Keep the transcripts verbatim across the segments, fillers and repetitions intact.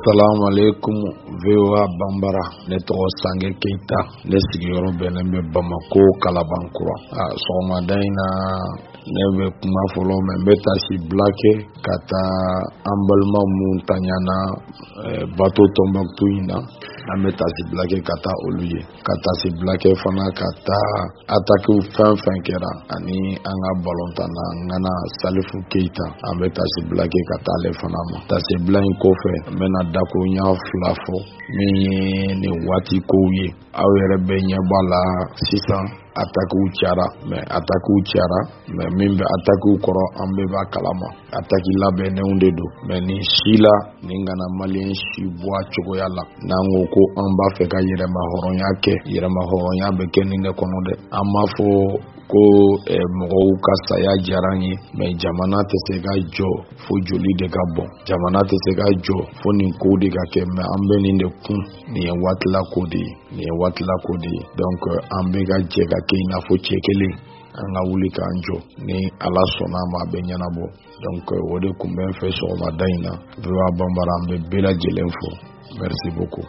Assalamu alaikum V O A Bambara, ne tɔgɔ Sange Keita, ne sigiyɔrɔ bɛnnen bɛ Bamako Kalabankura. Ah, sɔgɔmada in na ne bɛ kuma fɔlɔ mɛ n bɛ tasi bila kɛ ka taa an balima mun taɲana eh, bato Tombouctou in na. An bɛ tasi bila kɛ ka taa olu ye, ka tasi bila kɛ fana ka taa atakiw fɛn fɛn kɛra ani an ka balontan na Ngana Salifu Keita, an bɛ tasi bila kɛ ka taa ale fana ma. Tasi bila in kɔfɛ n bɛna dakuruɲa fila fɔ min ye nin waati kow ye. Aw yɛrɛ bɛ ɲɛ b'a la sisan atakiw cayara, mɛ atakiw cayara, mɛ min bɛ atakiw kɔrɔ an bɛɛ b'a kalama. Ataki labɛnnenw de don, mɛ nin si la nin kana maliyɛn si bɔ a cogoya la. N'an ko ko an b'a fɛ ka yɛrɛma hɔrɔnya kɛ, yɛrɛma hɔrɔnya bɛ kɛ nin de kɔnɔ dɛ. An m'a fɔ ko eh, mɔgɔw ka saya diyara n ye, mɛ jamana tɛ se ka jɔ fo joli de ka bɔn. Jamana tɛ se ka jɔ fo nin ko de ka kɛ, mɛ an bɛ nin de kun. Nin ye waatila ko de ye, nin ye waatila ko de ye. Donc an bɛ ka jɛ ka kɛ i n'a fɔ cɛ kelen. An ka wuli k'an jɔ ni Ala sɔnna ma a bɛ ɲɛnabɔ. Donc o de kun bɛ n fɛ sɔgɔmada in na. V O A Bambara an bɛ bɛɛ lajɛlen fo. Merci beaucoup.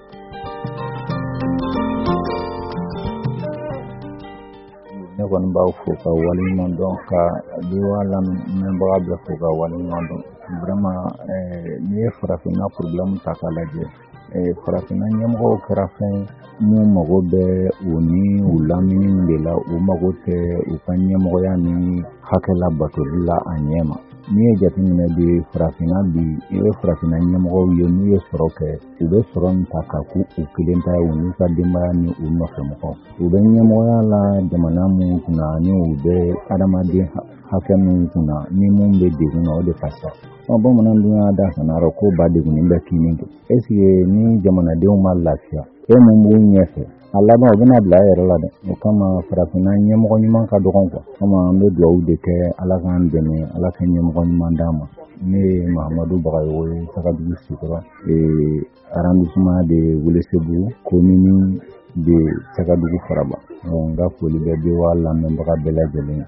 Ne kɔni b'aw fo ka waleɲuman dɔn, ka V O A lamɛnbaga bɛɛ fo ka waleɲuman dɔn. Vraiment n'i ye farafinna problème ta k'a lajɛ, farafinna ɲɛmɔgɔw kɛra fɛn mun mago bɛ u ni u lamini de la, u mago tɛ u ka ɲɛmɔgɔya ni hakɛ labatoli la a ɲɛ ma. N'i ye jateminɛ bi farafinna bi, i bɛ farafinna ɲɛmɔgɔw ye n'u ye sɔrɔ kɛ, u bɛ sɔrɔ min ta ka k'u u kelen ta ye u n'u ka denbaya ni u nɔfɛmɔgɔw. U bɛ ɲɛmɔgɔya la jamana mun kunna ni u bɛ adamaden hakɛ min kunna ni mun bɛ degun na o de ka sa. Bamanan dun y'a da sanarɔ ko ba degunnen bɛ kinin kɛ. Est-ce que ni jamanadenw ma lafiya, fɛn mun b'u ɲɛfɛ a laban u bɛna bila a yɛrɛ la dɛ. O kama farafinna ɲɛmɔgɔ ɲuman ka dɔgɔn kuwa. Kama an bɛ dugawu de kɛ Ala k'an dɛmɛ, Ala ka ɲɛmɔgɔ ɲuman d'an ma. Ne ye Mahamadu Bagayogo ye, Sagadugu Sikɔrɔ, arrondissement de Welesebugu, commune de Sagadugu Faraba. N ka foli bɛ V O A lamɛnbaga bɛɛ lajɛlen.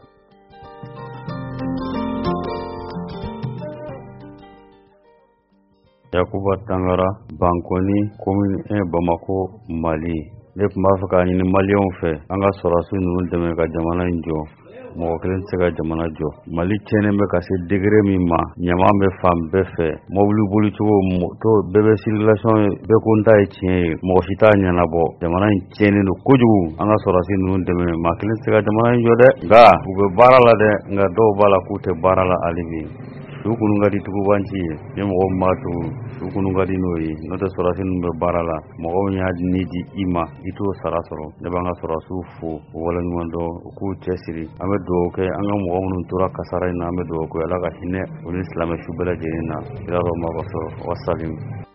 Yakuba Tangara, Bankoni, commune un Bamako, Mali. Ne tun b'a fɛ k'a ɲini maliyɛnw fɛ an ka sɔrɔdasiw ninnu dɛmɛ ka jamana in jɔ. Mɔgɔ kelen tɛ se ka jamana jɔ. Mali tiɲɛnen bɛ ka se degré min ma, ɲama bɛ fan bɛɛ fɛ. Mobili bolicogo to bɛɛ bɛ circulation ye, bɛɛ ko n ta ye tiɲɛ ye. Mɔgɔ si t'a ɲɛnabɔ. Jamana in tiɲɛnen don kojugu. An ka sɔrɔdasi ninnu dɛmɛ, maa kelen tɛ se ka jamana in jɔ dɛ. Nka u bɛ baara la dɛ, nka dɔw b'a la k'u tɛ baara la hali bi. Su kunu ka di tugubanci ye, ni mɔgɔ min b'a tugu, su kunu ka di n'o ye. N'o tɛ sɔrɔdasi ninnu bɛ baara la, mɔgɔw y'a ni di i ma, i t'o sara sɔrɔ. Ne b'an ka sɔrɔdasiw fo, u waleɲuman dɔn, u k'u cɛsiri. An bɛ dugawu kɛ an ka mɔgɔ minnu tora kasara in na, an bɛ dugawu kɛ Ala ka hinɛ u ni silamɛ su bɛɛ lajɛlen na. Kira dɔ ma kɔsɔ, wasalim.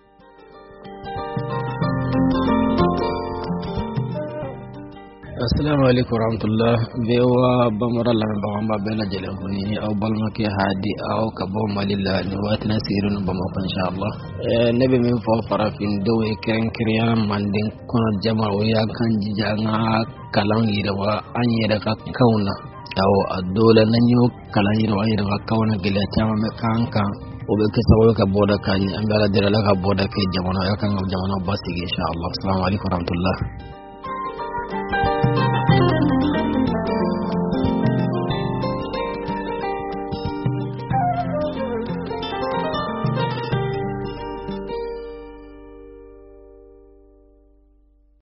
Assalamu alaikum warahmatullah. V O A Bambara lamɛnbaga an b'a bɛɛ lajɛlen fo ni aw balimakɛ Hadi aw ka bɔ Mali la nin waati na sigilen don Bamako inshallah. Ne bɛ min fɔ farafindenw ye kɛrɛnkɛrɛnnenya Manden kɔnɔ jama o y'an kan jija an ka kalan yiriwa an yɛrɛ ka kanw na. Awɔ a dɔw la n'an y'o kalan yiriwa an yɛrɛ ka kanw na gɛlɛya caman bɛ k'an kan. O bɛ kɛ sababu ka bɔda k'an ye. An bɛ Ala deli Ala ka bɔda kɛ jamana, Ala kan ka jamana basigi inshallah. Assalamu alaikum warahmatullah.